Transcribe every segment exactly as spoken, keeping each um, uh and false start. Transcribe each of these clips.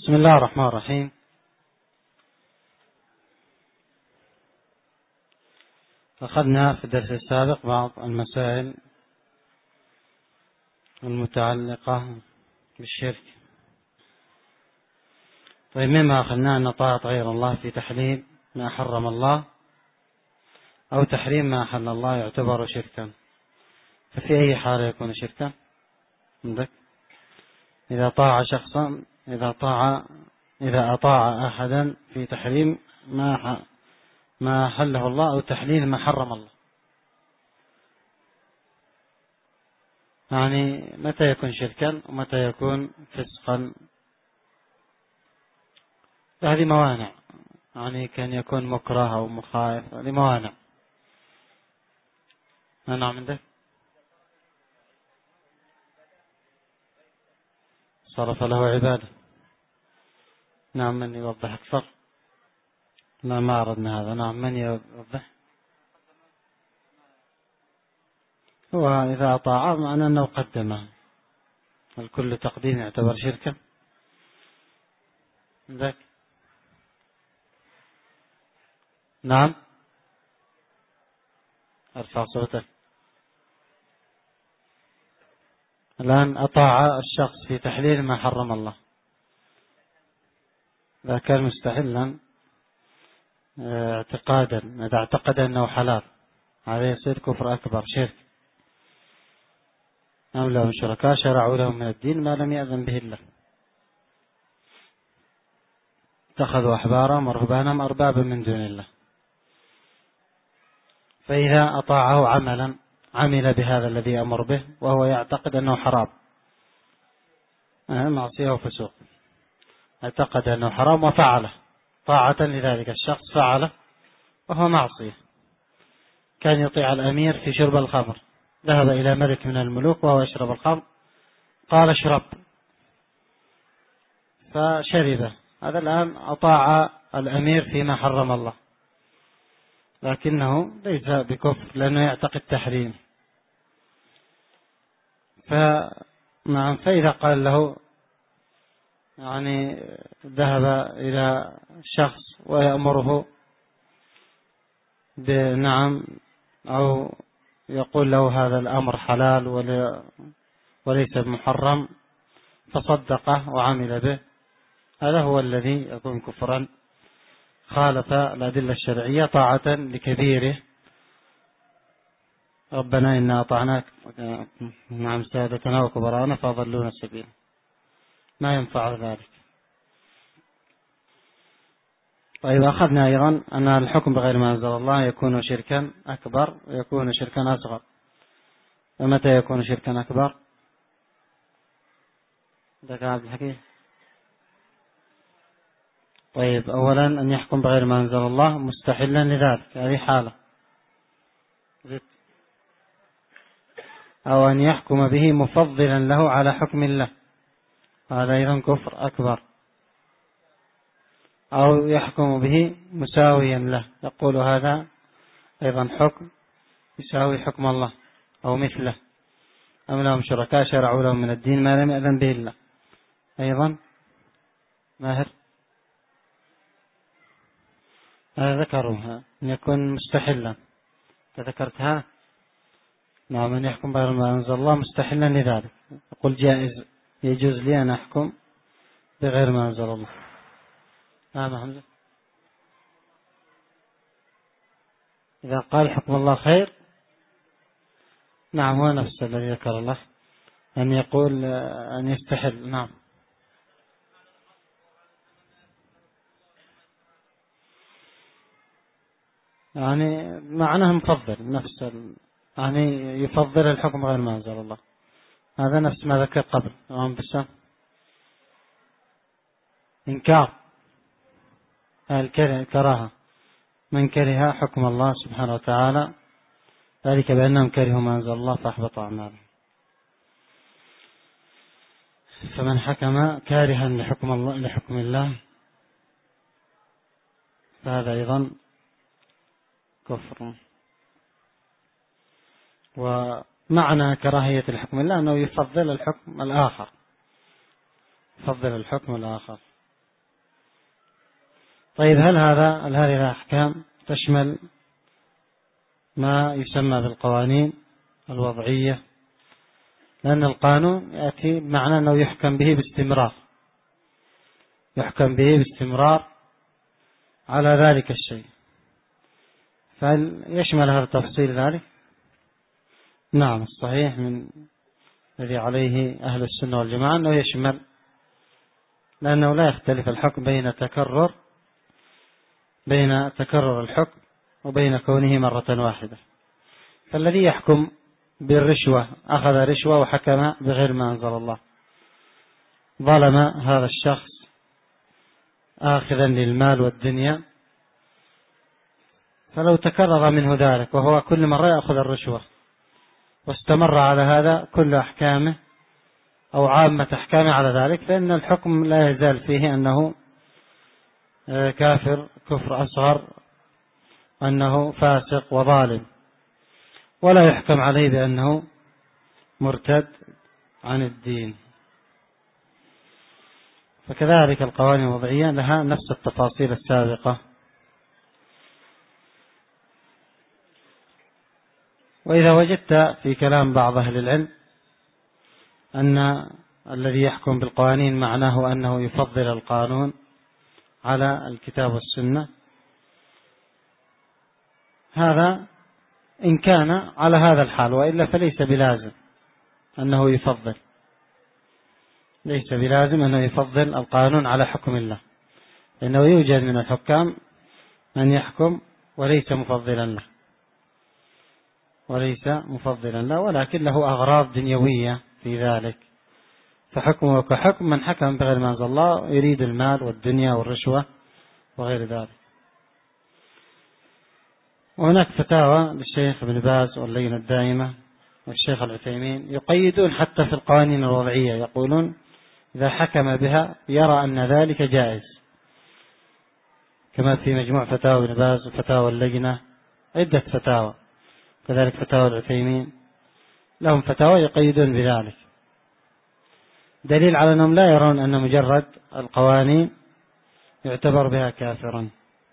بسم الله الرحمن الرحيم. أخذنا في الدرس السابق بعض المسائل المتعلقة بالشرك. طيب، مما أخذنا أن طاعة غير الله في تحليل ما حرم الله أو تحريم ما أحل الله يعتبر شركا. ففي أي حال يكون شركا؟ عندك إذا طاع شخصا إذا طاع إذا أطاع أحدا في تحريم ما ما حله الله أو تحليل ما حرم الله، يعني متى يكون شركا ومتى يكون فسقا؟ هذه موانع، يعني كان يكون مكره أو مخالف، هذه موانع. نعم، عندك صرف له عبادة. نعم، من يوضح أكثر؟ لا، ما أردنا هذا. نعم، من يوضح؟ هو إذا أطاع معنى أنه قدمه، الكل تقديم يعتبر شركا. عندك؟ نعم، أرفع صوتك. الآن أطاع الشخص في تحليل ما حرم الله، إذا كان مستحلا اعتقادا، إذا اعتقد أنه حلال، هذا يصير كفر أكبر، شرك. أم لهم شركاء شرعوا لهم من الدين ما لم يأذن به الله، اتخذوا أحبارهم ورهبانهم أربابا من دون الله. فإذا أطاعه عملا عمل بهذا الذي أمر به وهو يعتقد أنه حرام، معصية وفسوق، اعتقد أنه حرام وفعله طاعة لذلك الشخص، فعله وهو معصية. كان يطيع الأمير في شرب الخمر، ذهب إلى ملك من الملوك وهو يشرب الخمر، قال اشرب فشربه، هذا الآن أطاع الأمير فيما حرم الله، لكنه ليس بكفر لأنه يعتقد تحريم. فنعم، فإذا قال له، يعني ذهب إلى شخص ويأمره بنعم أو يقول له هذا الأمر حلال وليس محرم، فصدقه وعمل به، هذا هو الذي يكون كفرا، خالف الأدلة الشرعية طاعة لكبيره. ربنا إنا أطعناك نعم سادتنا وكبرانا فأضلونا السبيل، ما ينفع ذلك. طيب، أخذنا أيضا أن الحكم بغير ما أنزل الله يكون شركا أكبر ويكون شركا أصغر. فمتى يكون شركا أكبر؟ ذكر عبد الحكيم. طيب، أولا أن يحكم بغير ما أنزل الله مستحلا لذلك، هذه حالة، أو أن يحكم به مفضلا له على حكم الله، هذا أيضا كفر أكبر. أو يحكم به مساويا له، يقول هذا أيضا حكم يساوي حكم الله أو مثله. أم لهم شركاء شرعوا لهم من الدين ما لم يأذن به الله، أيضا ماهر هذا ذكروها أن يكون مستحلا، تذكرتها. نعم، من يحكم بغير ما أنزل الله مستحلا لذلك، يقول جائز، يجوز لي أن أحكم بغير ما أنزل الله. نعم حمزة، إذا قال حكم الله خير، نعم هو نفس الذي ذكر الله، أن يقول أن يستحل. نعم، يعني معناه مفضل، نفس ال... يعني يفضل الحكم غير ما أنزل الله، هذا نفس ما ذكر قبل. نعم، بس إنكار الكراهة، من كره حكم الله سبحانه وتعالى ذلك بأنهم كرهوا ما أنزل الله فأحبط أعمالهم. فمن حكم كارها لحكم الله لحكم الله فهذا أيضا كفر. ومعنى كراهية الحكم الله أنه يفضل الحكم الآخر، يفضل الحكم الآخر. طيب هل هذا هل هذه الأحكام تشمل ما يسمى بالقوانين الوضعية؟ لأن القانون يأتي بمعنى أنه يحكم به باستمرار، يحكم به باستمرار على ذلك الشيء، فهل يشمل هذا التفصيل ذلك؟ نعم، الصحيح من الذي عليه أهل السنة والجماعة أنه يشمل، لأنه لا يختلف الحكم بين تكرر بين تكرر الحكم وبين كونه مرة واحدة. فالذي يحكم بالرشوة أخذ رشوة وحكم بغير ما أنزل الله، ظلم هذا الشخص آخذا للمال والدنيا، فلو تكرر منه ذلك وهو كل مرة يأخذ الرشوة واستمر على هذا كل أحكامه أو عامة أحكامه على ذلك، فإن الحكم لا يزال فيه أنه كافر كفر أصغر، أنه فاسق وظالم، ولا يحكم عليه بأنه مرتد عن الدين. فكذلك القوانين الوضعية لها نفس التفاصيل السابقة. وإذا وجدت في كلام بعض أهل العلم أن الذي يحكم بالقوانين معناه أنه يفضل القانون على الكتاب والسنة، هذا إن كان على هذا الحال، وإلا فليس بلازم أنه يفضل، ليس بلازم أنه يفضل القانون على حكم الله، لأنه يوجد من الحكام من يحكم وليس مفضلا له وليس مفضلا له ولكن له أغراض دنيوية في ذلك، فحكمه كحكم من حكم بغير ما أنزل الله يريد المال والدنيا والرشوة وغير ذلك. وهناك فتاوى للشيخ ابن باز واللجنة الدائمة والشيخ العثيمين يقيدون حتى في القوانين الوضعية، يقولون إذا حكم بها يرى أن ذلك جائز، كما في مجموع فتاوى ابن باز وفتاوى اللجنة، عدة فتاوى، كذلك فتاوى العثيمين لهم فتاوى يقيدون بذلك، دليل على أنهم لا يرون أن مجرد القوانين يعتبر بها كافرا.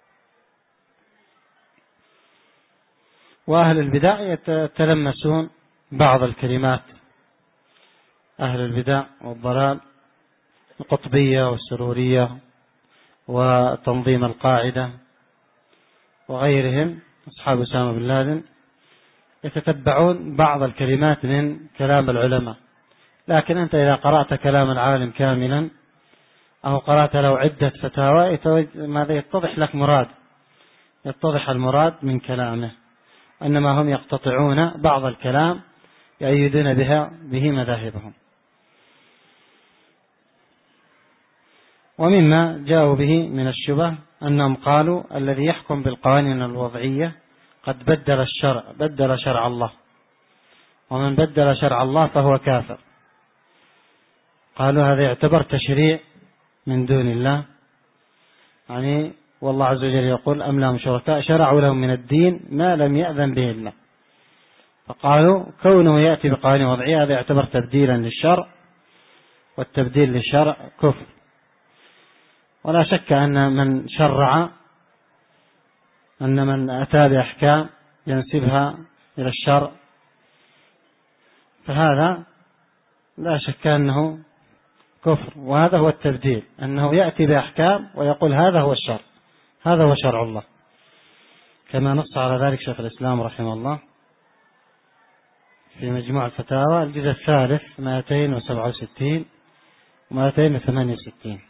وأهل البدع يتلمسون بعض الكلمات، أهل البدع والضلال، القطبية والسرورية وتنظيم القاعدة وغيرهم أصحاب أسامة بن لادن، يتتبعون بعض الكلمات من كلام العلماء، لكن أنت إذا قرأت كلام العالم كاملا أو قرأت له عدة فتاوى ماذا يتضح لك مراد، يتضح المراد من كلامه، إنما هم يقتطعون بعض الكلام يؤيدون بها به مذاهبهم. ومما جاءوا به من الشبه أنهم قالوا الذي يحكم بالقوانين الوضعية قد بدل الشرع بدل شرع الله، ومن بدل شرع الله فهو كافر. قالوا هذا يعتبر تشريع من دون الله، يعني والله عز وجل يقول أم لهم شركاء شرعوا لهم من الدين ما لم يأذن به الله، فقالوا كونه يأتي بقوانين وضعية هذا يعتبر تبديلا للشرع، والتبديل للشرع كفر. ولا شك أن من شرع أن من أتى بأحكام ينسبها إلى الشرع فهذا لا شك أنه كفر، وهذا هو التبديل، أنه يأتي بأحكام ويقول هذا هو الشرع، هذا هو شرع الله، كما نص على ذلك شيخ الإسلام رحمه الله في مجموع الفتاوى الجزء الثالث مئتين وسبعة وستين ومئتين وثمانية وستين.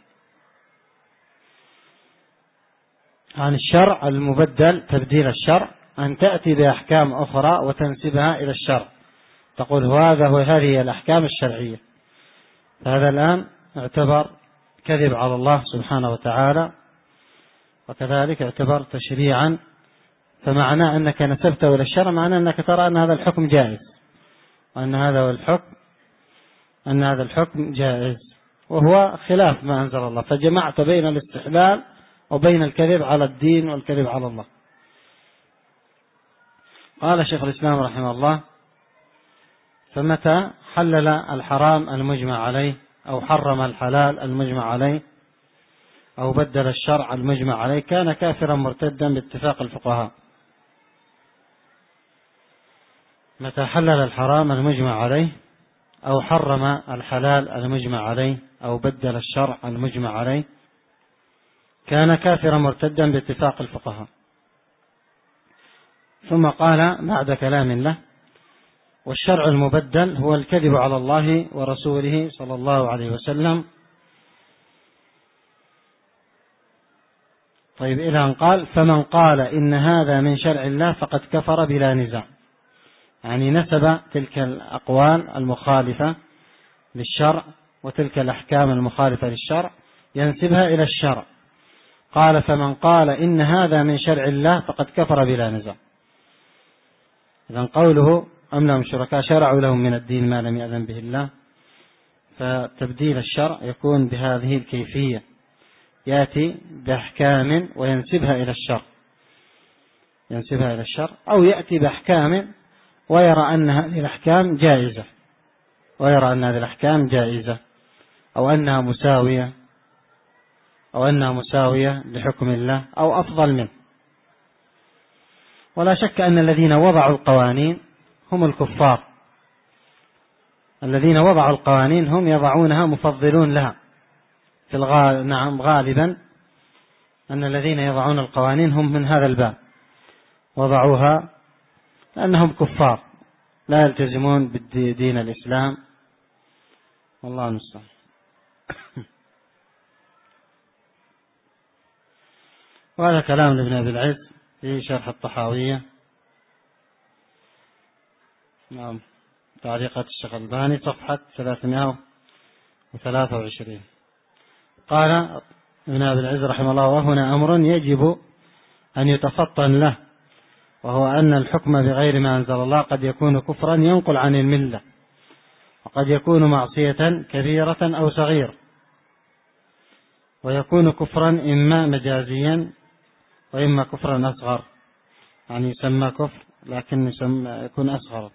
عن الشرع المبدل تبديل الشرع أن تأتي بأحكام أخرى وتنسبها إلى الشرع، تقول هذا هو هذه الأحكام الشرعية، فهذا الآن اعتبر كذب على الله سبحانه وتعالى، وكذلك اعتبر تشريعا، فمعنى أنك نسبته إلى الشرع معنى أنك ترى أن هذا الحكم جائز، وأن هذا هو الحكم أن هذا الحكم جائز، وهو خلاف ما أنزل الله، فجمعت بين الاستحلال وبين الكذب على الدين والكذب على الله. قال شيخ الإسلام رحمه الله فمتى حلل الحرام المجمع عليه أو حرم الحلال المجمع عليه أو بدل الشرع المجمع عليه كان كافرا مرتدا باتفاق الفقهاء. متى حلل الحرام المجمع عليه أو حرم الحلال المجمع عليه أو بدل الشرع المجمع عليه كان كافرا مرتدا باتفاق الفقهاء. ثم قال بعد كلام له: والشرع المبدل هو الكذب على الله ورسوله صلى الله عليه وسلم. طيب، إلى أن قال: فمن قال إن هذا من شرع الله فقد كفر بلا نزاع. يعني نسب تلك الأقوال المخالفة للشرع وتلك الأحكام المخالفة للشرع ينسبها إلى الشرع. قال: فمن قال إن هذا من شرع الله فقد كفر بلا نزاع. إذن قوله: أم لهم شركاء شرعوا لهم من الدين ما لم يأذن به الله، فتبديل الشرع يكون بهذه الكيفية، يأتي بأحكام وينسبها إلى الشرع ينسبها إلى الشرع أو يأتي بأحكام ويرى أن هذه الأحكام جائزة ويرى أن هذه الأحكام جائزة أو أنها مساوية أو أنها مساوية لحكم الله أو أفضل منه. ولا شك أن الذين وضعوا القوانين هم الكفار. الذين وضعوا القوانين هم يضعونها مفضلون لها في الغالب. نعم، غالبا أن الذين يضعون القوانين هم من هذا الباب، وضعوها لأنهم كفار لا يلتزمون بالدين الإسلام، والله المستعان. وهذا كلام لابن أبي العز في شرح الطحاوية، نعم، تعليقات الشيخ الألباني صفحة ثلاثمائة وثلاثة وعشرين. قال ابن أبي العز رحمه الله: وهنا أمر يجب أن يتفطن له، وهو أن الحكم بغير ما أنزل الله قد يكون كفرا ينقل عن الملة، وقد يكون معصية كبيرة أو صغيرة، ويكون كفرا إما مجازيا وإما كفرا أصغر، يعني يسمى كفر لكن يسمى يكون أصغر.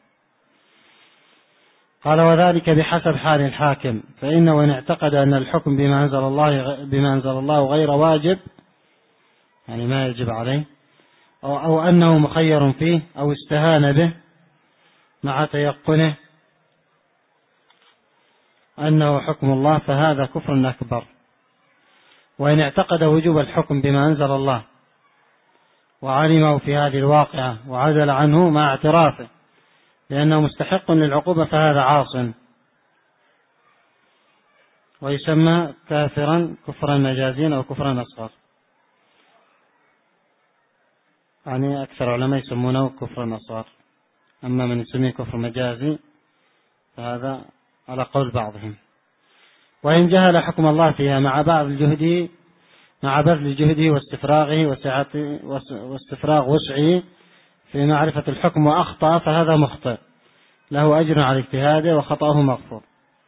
قال: وذلك بحسب حال الحاكم، فإنه إن اعتقد أن الحكم بما أنزل الله بما أنزل الله غير واجب، يعني ما يجب عليه، أو, أو أنه مخير فيه، أو استهان به مع تيقنه أنه حكم الله، فهذا كفر أكبر. وإن اعتقد وجوب الحكم بما أنزل الله وعلمه في هذه الواقعة وعدل عنه مع اعترافه لأنه مستحق للعقوبة، فهذا عاص، ويسمى كافرا كفرا مجازيا أو كفرا أصغر. يعني أكثر علماء يسمونه كفرا أصغر، أما من يسميه كفر مجازي فهذا على قول بعضهم. وإن جهل حكم الله فيها مع بعض الجهد مع بذل جهده واستفراغه وسعته واستفراغ وسعه في معرفة الحكم وأخطأ، فهذا مخطئ له أجر على اجتهاده وخطأه مغفور.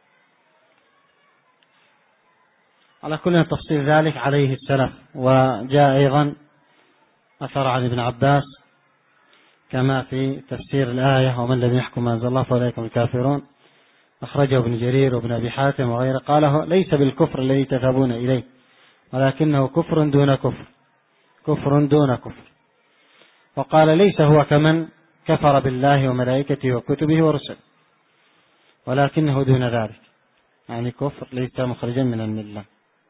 على كل تفصيل ذلك عليه السلف. وجاء أيضا أثر عن ابن عباس كما في تفسير الآية: ومن لم يحكم ما أنزل الله فأولئك هم الكافرون، أخرجه ابن جرير وابن أبي حاتم وغيره. قاله: ليس بالكفر الذي تذهبون إليه، ولكنه كفر دون كفر كفر دون كفر. وقال: ليس هو كمن كفر بالله وملائكته وكتبه ورسله، ولكنه دون ذلك، يعني كفر ليس مخرجا من الملة.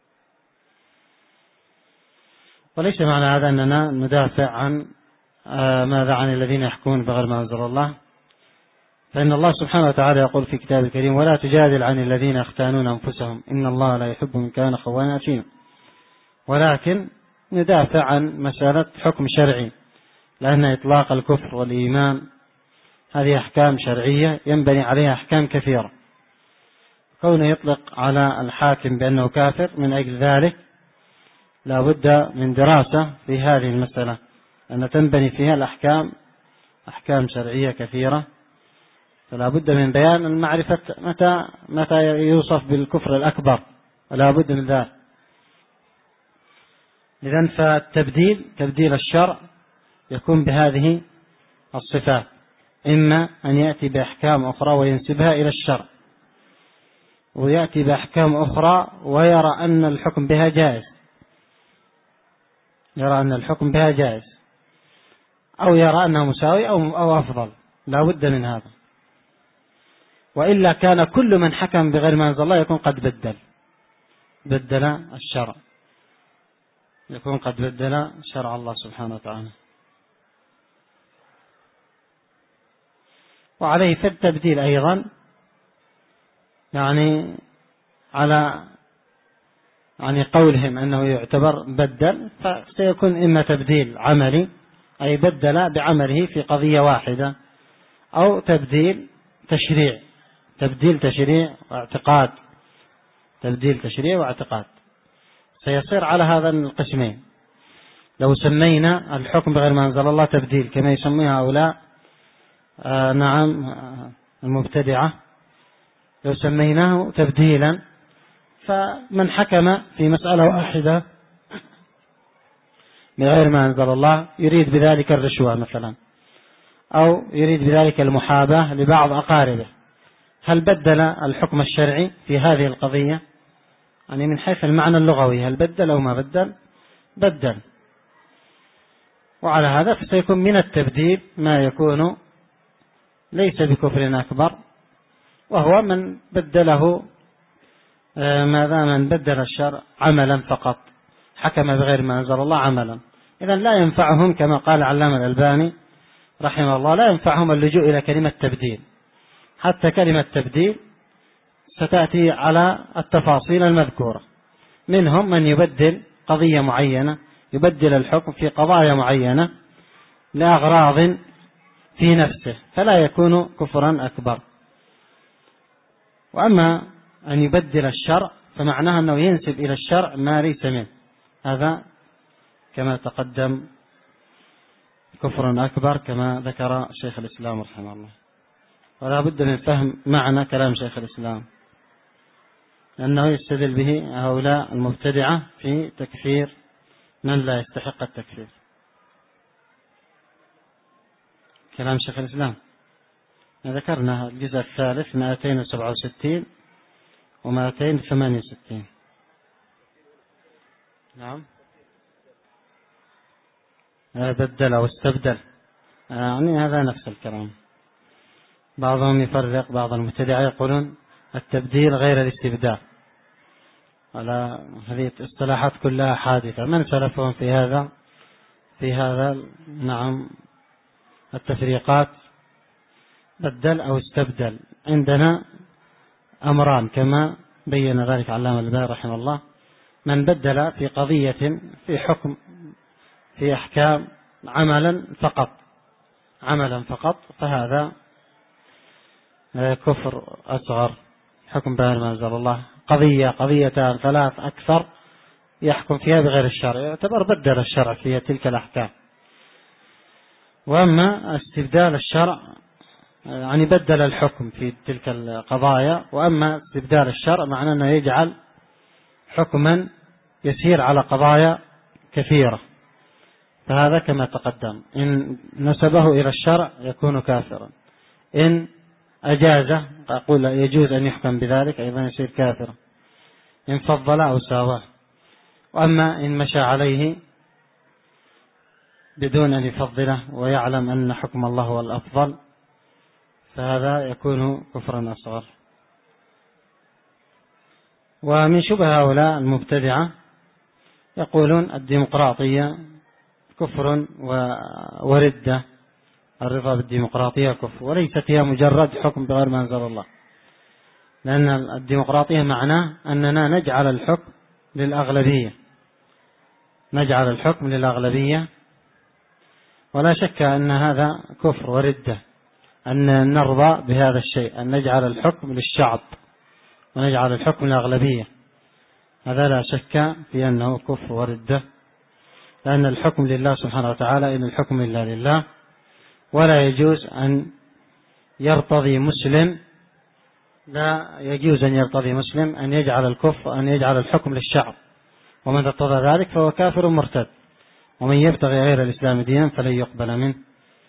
وليس معنى هذا أننا ندافع عن ماذا عن الذين يحكمون بغير ما أنزل الله، فإن الله سبحانه وتعالى يقول في كتابه الكريم: ولا تجادل عن الذين يختانون أنفسهم إن الله لا يحب من كان خوانا أثيما. ولكن ندافع عن مسألة حكم شرعي، لأن إطلاق الكفر والإيمان هذه أحكام شرعية ينبني عليها أحكام كثيرة. كونه يطلق على الحاكم بأنه كافر، من أجل ذلك لا بد من دراسة في هذه المسألة، أن تنبني فيها الأحكام أحكام شرعية كثيرة، فلا بد من بيان المعرفة متى متى يوصف بالكفر الأكبر، ولا بد من ذلك. إذن فالتبديل تبديل الشرع يكون بهذه الصفات: إما أن يأتي بأحكام أخرى وينسبها إلى الشرع، ويأتي بأحكام أخرى ويرى أن الحكم بها جائز، يرى أن الحكم بها جائز، أو يرى أنه مساوي أو, أو أفضل، لا بد من هذا. وإلا كان كل من حكم بغير ما أنزل الله يكون قد بدل بدل الشرع، يكون قد بدل شرع الله سبحانه وتعالى. وعليه في التبديل أيضا، يعني على يعني قولهم أنه يعتبر بدل، فسيكون إما تبديل عملي أي بدل بعمله في قضية واحدة، أو تبديل تشريع تبديل تشريع واعتقاد تبديل تشريع واعتقاد سيصير على هذا القسمين. لو سمينا الحكم بغير ما أنزل الله تبديل كما يسميها هؤلاء آه نعم آه المبتدعة، لو سميناه تبديلا، فمن حكم في مسألة واحدة بغير ما أنزل الله يريد بذلك الرشوة مثلا، أو يريد بذلك المحاباة لبعض أقاربه، هل بدل الحكم الشرعي في هذه القضية؟ يعني من حيث المعنى اللغوي هل بدل أو ما بدل؟ بدل. وعلى هذا فسيكون من التبديل ما يكون ليس بكفر أكبر، وهو من بدله ماذا من بدل الشرع عملا فقط، حكم بغير ما أنزل الله عملا. إذا لا ينفعهم كما قال علامة الألباني رحمه الله، لا ينفعهم اللجوء إلى كلمة تبديل، حتى كلمة تبديل ستأتي على التفاصيل المذكورة، منهم من يبدل قضية معينة، يبدل الحكم في قضايا معينة لأغراض في نفسه، فلا يكون كفرا أكبر. وأما أن يبدل الشرع فمعناه أنه ينسب إلى الشرع ما ليس منه، هذا كما تقدم كفر أكبر كما ذكر شيخ الإسلام رحمه الله. ولا بد من فهم معنى كلام شيخ الإسلام، لأنه يستدل به هؤلاء المبتدعة في تكفير من لا يستحق التكفير. كلام شيخ الإسلام ذكرنا الجزء الثالث مئتين وسبعة وستين ومئتين وثمانية وستين. نعم بدل أو استبدل، يعني هذا نفس الكلام. بعضهم يفرق، بعض المبتدعة يقولون التبديل غير الاستبدال، على هذه الاصطلاحات كلها حادثة، من سلفهم في هذا في هذا نعم التفريقات بدل أو استبدل. عندنا أمران كما بين ذلك علامة الألباني رحمه الله، من بدل في قضية في حكم في أحكام عملا فقط عملا فقط فهذا كفر أصغر، حكم بغير ما أنزل الله، قضية قضيتان ثلاث أكثر يحكم فيها بغير الشرع يعتبر بدل الشرع في تلك الأحكام. وأما استبدال الشرع يعني بدل الحكم في تلك القضايا، وأما استبدال الشرع معناه أنه يجعل حكما يسير على قضايا كثيرة، فهذا كما تقدم إن نسبه إلى الشرع يكون كافرا، إن أجازه أقول يجوز أن يحكم بذلك أيضا يصير كافرا، إن فضل أو ساواه. وأما إن مشى عليه بدون أن يفضله ويعلم أن حكم الله هو الأفضل فهذا يكون كفرا أصغر. ومن شبه هؤلاء المبتدعة يقولون الديمقراطية كفر وردة، الرضا بالديمقراطية كفر، وليست هي مجرد حكم بغير ما أنزل الله، لأن الديمقراطية معناه أننا نجعل الحكم للأغلبية نجعل الحكم للأغلبية ولا شك أن هذا كفر وردة، أن نرضى بهذا الشيء، أن نجعل الحكم للشعب ونجعل الحكم للأغلبية، هذا لا شك في أنه كفر وردة، لأن الحكم لله سبحانه وتعالى، إن الحكم إلا لله، ولا يجوز أن يرتضي مسلم لا يجوز أن يرتضي مسلم أن يجعل الكفر أن يجعل الحكم للشعب، ومن ارتضى ذلك فهو كافر مرتد، ومن يبتغي غير الإسلام دينا فلن يقبل منه.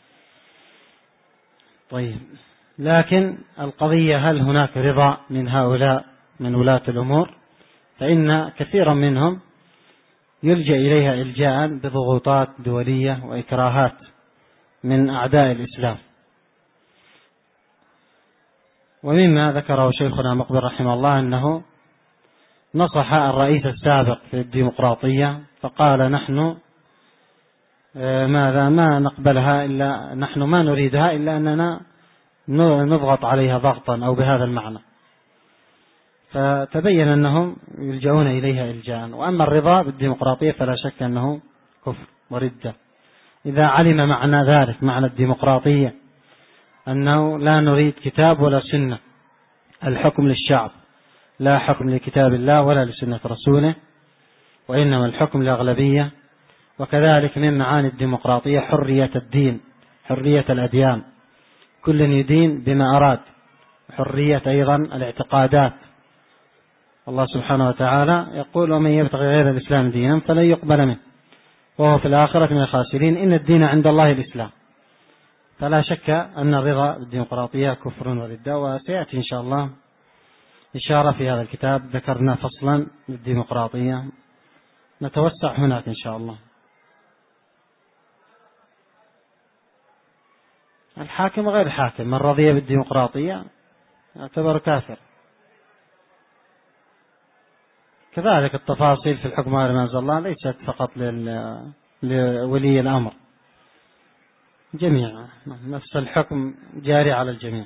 طيب، لكن القضية هل هناك رضا من هؤلاء من ولاة الأمور؟ فإن كثيرا منهم يلجأ إليها إلجاء بضغوطات دولية وإكراهات من أعداء الإسلام. ومما ذكره شيخنا مقبل رحمه الله أنه نصح الرئيس السابق في الديمقراطية فقال نحن ماذا ما نقبلها إلا نحن ما نريدها إلا أننا نضغط عليها ضغطا أو بهذا المعنى، فتبين أنهم يلجؤون إليها إلجاء. وأما الرضا بالديمقراطية فلا شك أنه كفر وردة. إذا علم معنى ذلك معنى الديمقراطية أنه لا نريد كتاب ولا سنة، الحكم للشعب لا حكم لكتاب الله ولا لسنة رسوله، وإنما الحكم للأغلبية. وكذلك من معاني الديمقراطية حرية الدين، حرية الأديان، كل يدين بما أراد، حرية أيضا الاعتقادات. الله سبحانه وتعالى يقول ومن يبتغي غير الإسلام دينا فلن يقبل منه وهو في الآخرة من الخاسرين إن الدين عند الله الإسلام. فلا شك أن الرضا بالديمقراطية كفر وردة، وسيأتي إن شاء الله إشارة في هذا الكتاب، ذكرنا فصلا للديمقراطية نتوسع هناك إن شاء الله. الحاكم غير الحاكم، من رضي بالديمقراطية يعتبر كافر. كذلك التفاصيل في الحكم غير ما أنزل الله ليست فقط لولي الأمر، جميع نفس الحكم جاري على الجميع.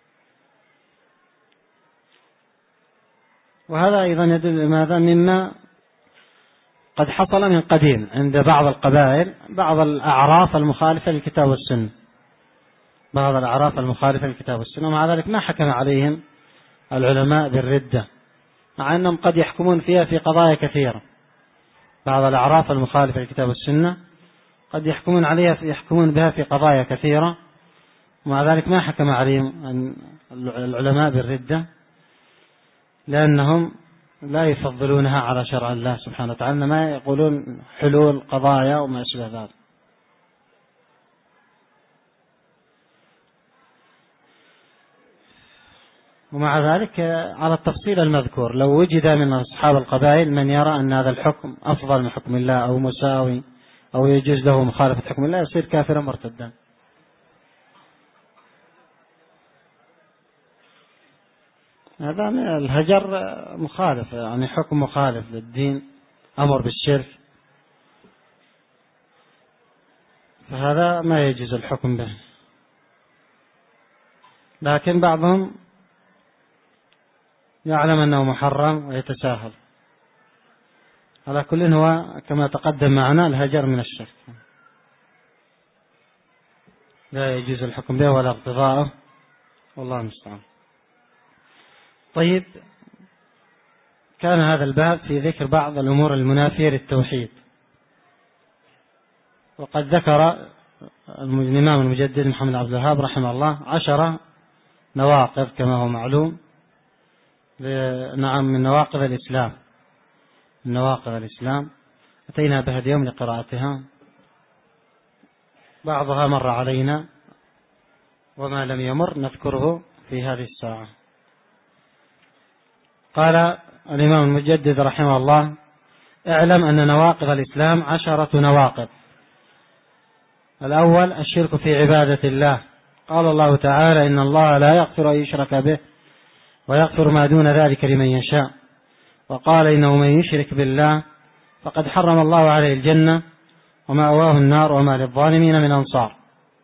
وهذا أيضا يدل ماذا مما قد حصل من قديم عند بعض القبائل، بعض الأعراف المخالفة للكتاب والسنة، بعض الأعراف المخالفة للكتاب والسنة، ومع ذلك ما حكم عليهم العلماء بالردة، مع أنهم قد يحكمون فيها في قضايا كثيرة. بعض الأعراف المخالفة للكتاب والسنة قد يحكمون عليها يحكمون بها في قضايا كثيرة، ومع ذلك ما حكم عليهم العلماء بالردة، لأنهم لا يفضلونها على شرع الله سبحانه وتعالى، ما يقولون حلول قضايا وما أشبه ذلك. ومع ذلك على التفصيل المذكور لو وجد من أصحاب القبائل من يرى أن هذا الحكم أفضل من حكم الله أو مساوي أو يجوز له مخالفة حكم الله يصير كافرا مرتدا. هذا الهجر مخالف، يعني حكم مخالف للدين، أمر بالشرك، فهذا ما يجوز الحكم به. لكن بعضهم يعلم أنه محرم ويتساهل. على كل هو كما تقدم معنا الهجر من الشرك، لا يجوز الحكم به ولا اقتضاءه، والله المستعان. طيب، كان هذا الباب في ذكر بعض الأمور المنافية للتوحيد، وقد ذكر الإمام المجدد محمد عبد الوهاب رحمه الله عشرة نواقض كما هو معلوم، نعم من نواقض الإسلام، من نواقض الإسلام أتينا بها اليوم لقراءتها، بعضها مر علينا وما لم يمر نذكره في هذه الساعة. قال الإمام المجدد رحمه الله: اعلم أن نواقض الإسلام عشرة نواقض. الأول الشرك في عبادة الله، قال الله تعالى: إن الله لا يغفر أن يشرك به ويغفر ما دون ذلك لمن يشاء. وقال: إنه من يشرك بالله فقد حرم الله عليه الجنة ومأواه النار وما للظالمين من أنصار.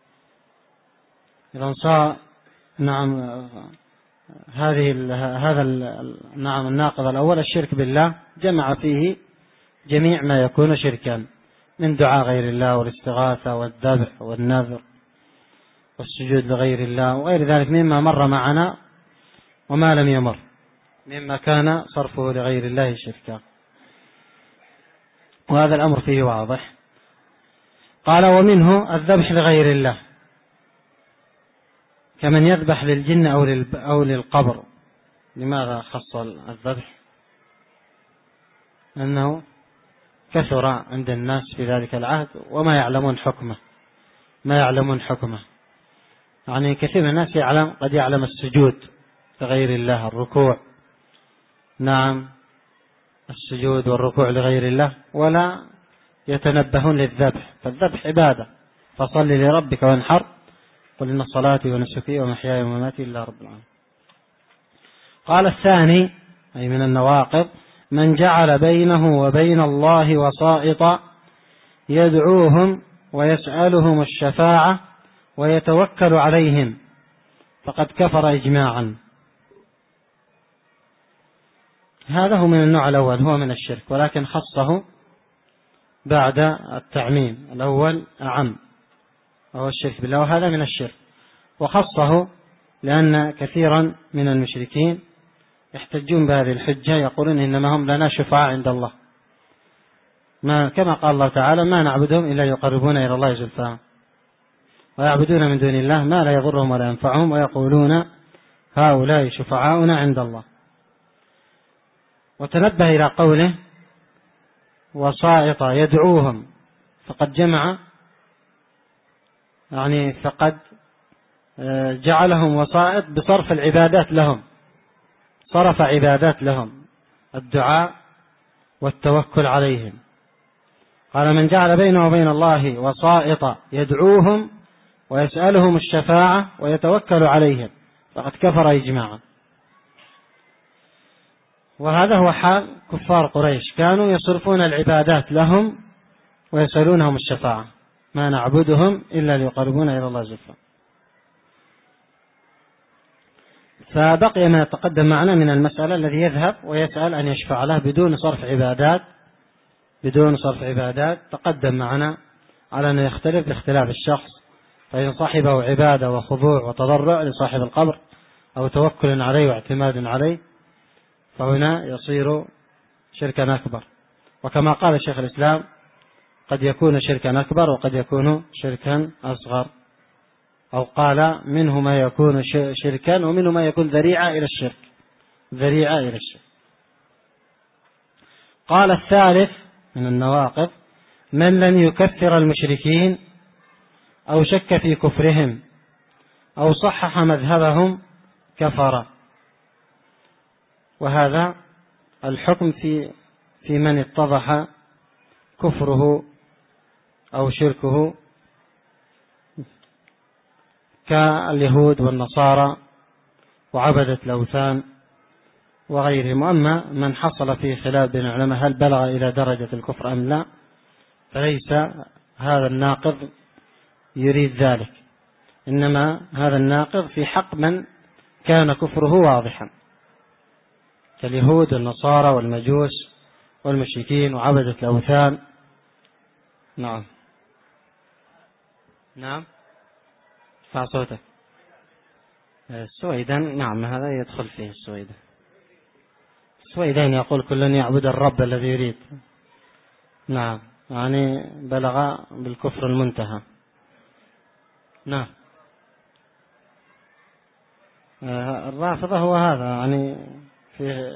الأنصار نعم هذه هذا نعم الناقض الأول الشرك بالله، جمع فيه جميع ما يكون شركا من دعاء غير الله والاستغاثة والذبح والنذر والسجود لغير الله وغير ذلك مما مر معنا وما لم يمر مما كان صرفه لغير الله شركا، وهذا الأمر فيه واضح. قال: ومنه الذبح لغير الله، كمن يذبح للجن أو للقبر. لماذا خص الذبح؟ أنه كثر عند الناس في ذلك العهد وما يعلمون حكمه، ما يعلمون حكمه يعني كثير من الناس يعلم قد يعلم السجود لغير الله، الركوع، نعم السجود والركوع لغير الله، ولا يتنبهون للذبح، فالذبح عبادة، فصل لربك وانحر، قل إن صلاتي ونسكي ومحياي ومماتي لله رب العالمين. قال الثاني أي من النواقض: من جعل بينه وبين الله وسائط يدعوهم ويسألهم الشفاعة ويتوكل عليهم فقد كفر إجماعا. هذا هو من النوع الأول، هو من الشرك، ولكن خصه بعد التعميم. الأول أعم وهو الشرك بالله، وهذا من الشرك، وخصه لأن كثيرا من المشركين يحتجون بهذه الحجة، يقولون إنما هم لنا شفعاء عند الله، ما كما قال الله تعالى: ما نعبدهم إلا يقربون إلى الله زلفى، ويعبدون من دون الله ما لا يضرهم ولا ينفعهم، ويقولون هؤلاء شفعاؤنا عند الله. وتنبه إلى قوله وسائط يدعوهم، فقد جمع، يعني فقد جعلهم وسائط بصرف العبادات لهم، صرف عبادات لهم، الدعاء والتوكل عليهم. قال: من جعل بينه وبين الله وسائط يدعوهم ويسألهم الشفاعة ويتوكل عليهم فقد كفر إجماعا. وهذا هو حال كفار قريش، كانوا يصرفون العبادات لهم ويسألونهم الشفاعة، ما نعبدهم إلا ليقربونا إلى الله زلفى. فبقي ما يتقدم معنا من المسألة الذي يذهب ويسأل أن يشفع له بدون صرف عبادات، بدون صرف عبادات تقدم معنا على أن يختلف باختلاف الشخص، فإن صاحبه عبادة وخضوع وتضرع لصاحب القبر أو توكل عليه واعتماد عليه فهنا يصير شركا أكبر. وكما قال شيخ الإسلام: قد يكون شركا أكبر وقد يكون شركا أصغر، أو قال: منه ما يكون شركا ومنه ما يكون ذريعة إلى الشرك، ذريعة إلى الشرك. قال الثالث من النواقض: من لم يكفر المشركين أو شك في كفرهم أو صحح مذهبهم كفر. وهذا الحكم في في من اتضح كفره أو شركه كاليهود والنصارى وعبدة الأوثان وغيرهم. أما من حصل فيه خلاف بين العلماء هل بلغ إلى درجة الكفر أم لا، فليس هذا الناقض يريد ذلك، إنما هذا الناقض في حق من كان كفره واضحا كاليهود والنصارى والمجوس والمشركين وعبدة الأوثان. نعم نعم ارفع صوتك. السويدان، نعم هذا يدخل فيه السويدان. السويدان يقول: كل يعبد الرب الذي يريد. نعم، يعني بلغ بالكفر المنتهى. نعم. الرافضة هو هذا، يعني في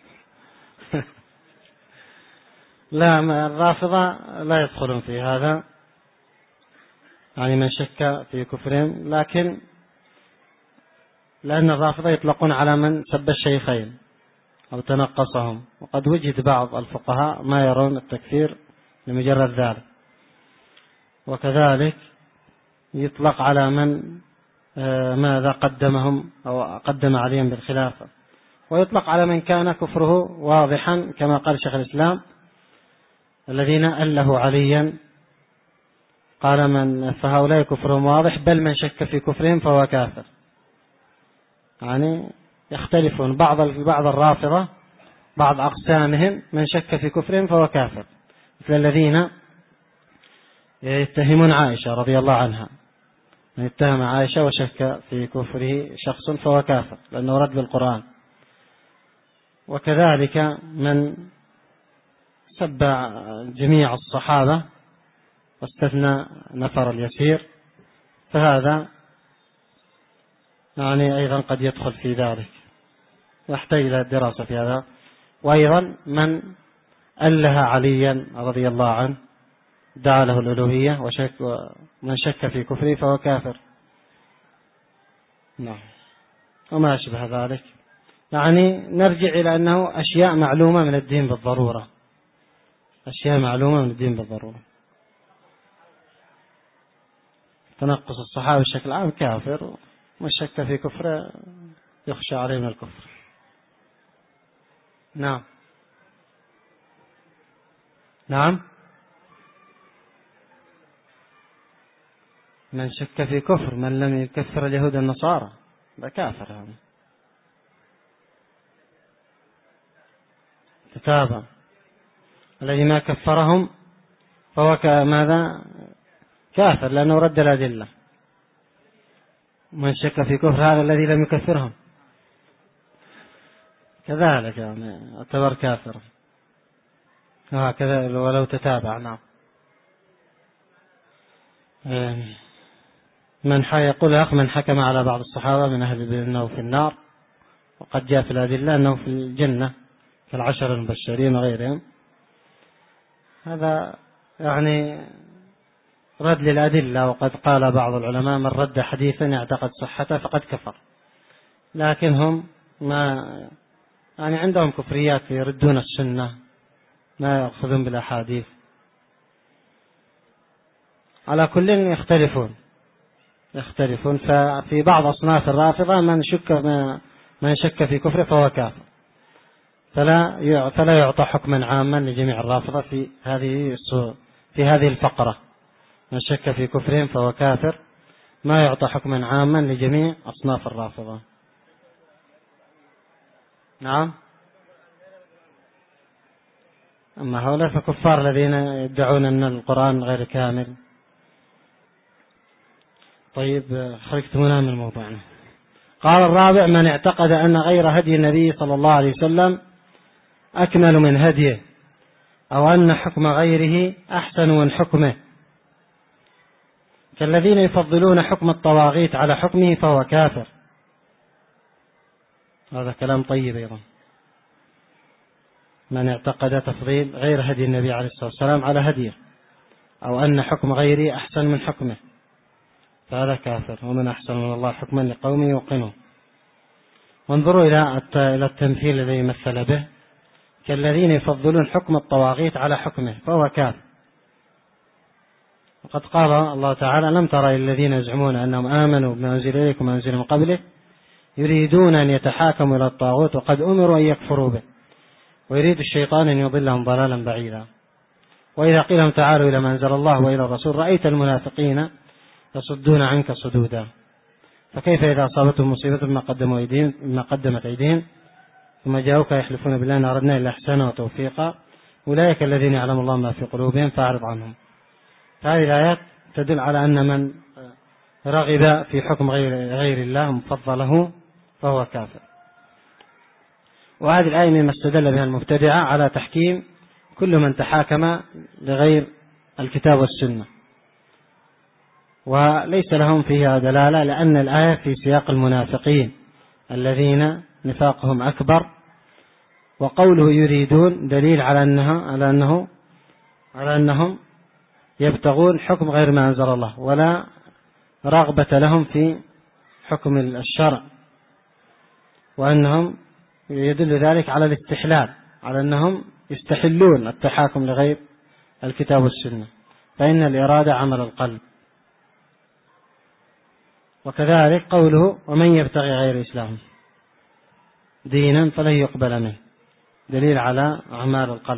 لا، الرافضة لا يدخلون في هذا، يعني من شك في كفرهم، لكن لأن الرافضة يطلقون على من سب الشيخين أو تنقصهم، وقد وجد بعض الفقهاء ما يرون التكفير لمجرد ذلك. وكذلك يطلق على من ماذا قدمهم أو قدم عليهم بالخلافة، ويطلق على من كان كفره واضحا كما قال شيخ الإسلام: الذين أله عليا قال من فهؤلاء كفرهم واضح، بل من شك في كفرهم فهو كافر. يعني يختلفون، بعض بعض الرافضة بعض أقسامهم من شك في كفرهم فهو كافر، مثل الذين يتهمون عائشة رضي الله عنها، من اتهم عائشة وشك في كفره شخص فهو كافر لأنه رد بالقرآن. وكذلك من سب جميع الصحابة واستثنى نفر اليسير فهذا يعني أيضا قد يدخل في ذلك، يحتاج إلى الدراسة في هذا. وأيضا من أله عليا رضي الله عنه دعا له الألوهية وشك ومن شك في كفره فهو كافر. نعم، وما أشبه ذلك. يعني نرجع إلى أنه أشياء معلومة من الدين بالضرورة، أشياء معلومة من الدين بالضرورة. تنقص الصحابة بشكل عام كافر، والشك في كفره يخشى عليه من الكفر. نعم نعم من شك في كفر من لم يكفر اليهود النصارى ده كافر يعني. تتابع الذي ما كفرهم فهو ماذا كافر لأنه رد الأدلة. من شك في كفر هذا الذي لم يكفرهم كذلك يعني اعتبر كافر، وهكذا ولو تتابع. نعم من يقول أخ من حكم على بعض الصحابة من أهل البدع أنه في النار وقد جاء في الأدلة أنه في الجنة كالعشر المبشرين وغيرهم، هذا يعني رد للأدلة. وقد قال بعض العلماء من رد حديثا يعتقد صحته فقد كفر، لكنهم ما يعني عندهم كفريات يردون السنة، ما يأخذون بالأحاديث. على كل يختلفون يختلفون ففي بعض أصناف الرافضة من شك من شك في كفره فهو كافر، فلا فلا يعطى حكما عاما لجميع الرافضة في هذه في هذه الفقرة. من شك في كفرهم فهو كافر، ما يعطى حكما عاما لجميع أصناف الرافضة. نعم أما هؤلاء فكفار الذين يدعون أن القرآن غير كامل. طيب خرجتمونا من موضوعنا. قال الرابع من اعتقد أن غير هدي النبي صلى الله عليه وسلم أكمل من هديه أو أن حكم غيره أحسن من حكمه كالذين يفضلون حكم الطواغيت على حكمه فهو كافر. هذا كلام طيب أيضا. من اعتقد تفضيل غير هدي النبي عليه الصلاة والسلام على هديه أو أن حكم غيره أحسن من حكمه فهذا كافر. ومن أحسن من الله حكما لقوم يوقنون. وانظروا إلى التمثيل الذي مثل به كالذين يفضلون حكم الطواغيت على حكمه فهو كافر. وقد قال الله تعالى لم ترى الذين يزعمون أنهم آمنوا بما أنزل إليكم وما أنزل من قبله يريدون أن يتحاكموا إلى الطاغوت وقد أمروا أن يكفروا به ويريد الشيطان أن يضلهم ضلالا بعيدا. وإذا قيل لهم تعالوا إلى ما أنزل الله وإلى الرسول رأيت المنافقين يصدون عنك صدودا. فكيف إذا أصابتهم مصيبة بما قدموا أيديهم بما قدمت أيديهم ثم جاءوك يحلفون بالله إن أردنا إلا إحسانا وتوفيقا أولئك الذين يعلم الله ما في قلوبهم فأعرض عنهم. هذه الآيات تدل على أن من رغب في حكم غير, غير الله مفضله فهو كافر. وهذه الآية مما استدل بها المبتدعة على تحكيم كل من تحاكم لغير الكتاب والسنة، وليس لهم فيها دلالة لأن الآية في سياق المنافقين الذين نفاقهم أكبر. وقوله يريدون دليل على أنها على أنه على أنهم يبتغون حكم غير ما أنزل الله ولا رغبة لهم في حكم الشرع، وأنهم يدل ذلك على الاستحلال على أنهم يستحلون التحاكم لغير الكتاب والسنة، فإن الإرادة عمل القلب. وكذلك قوله ومن يبتغي غير الإسلام دينا فلن يقبل منه دليل على أعمال القلب.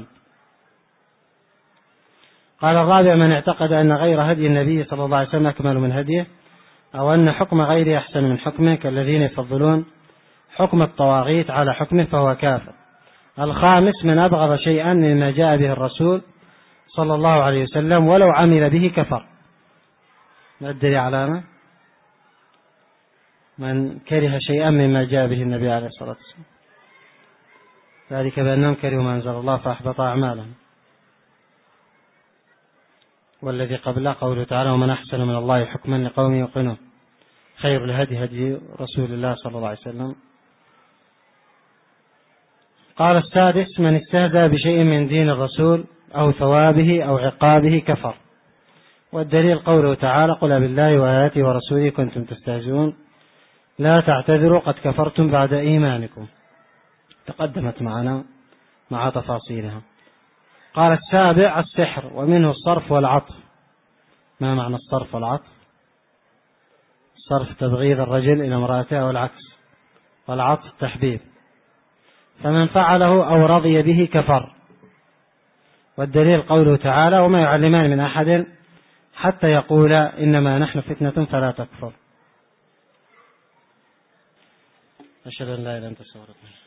قال الرابع من اعتقد أن غير هدي النبي صلى الله عليه وسلم أكمل من هديه أو أن حكم غيره أحسن من حكمه كالذين يفضلون حكم الطواغيت على حكمه فهو كافر. الخامس من أبغض شيئا مما جاء به الرسول صلى الله عليه وسلم ولو عمل به كفر. ما الدليل علامة من كره شيئا مما جاء به النبي عليه الصلاة والسلام ذلك بأنهم كرهوا ما أنزل الله فأحبط أعمالهم. والذي قبله قوله تعالى ومن أحسن من الله حكما لقوم يوقنون خير الهدي هدي رسول الله صلى الله عليه وسلم. قال السادس من استهزأ بشيء من دين الرسول أو ثوابه أو عقابه كفر. والدليل قوله تعالى قل بالله وآياته ورسوله كنتم تستهزئون لا تعتذروا قد كفرتم بعد إيمانكم. تقدمت معنا مع تفاصيلها. قال السابع السحر، ومنه الصرف والعطف. ما معنى الصرف والعطف؟ الصرف تبغيض الرجل إلى امرأته أو العكس، والعطف التحبيب. فمن فعله أو رضي به كفر، والدليل قوله تعالى: وما يعلمان من أحد حتى يقولا إنما نحن فتنة فلا تكفر. أشهد أن لا إله إلا أنت أستغفرك.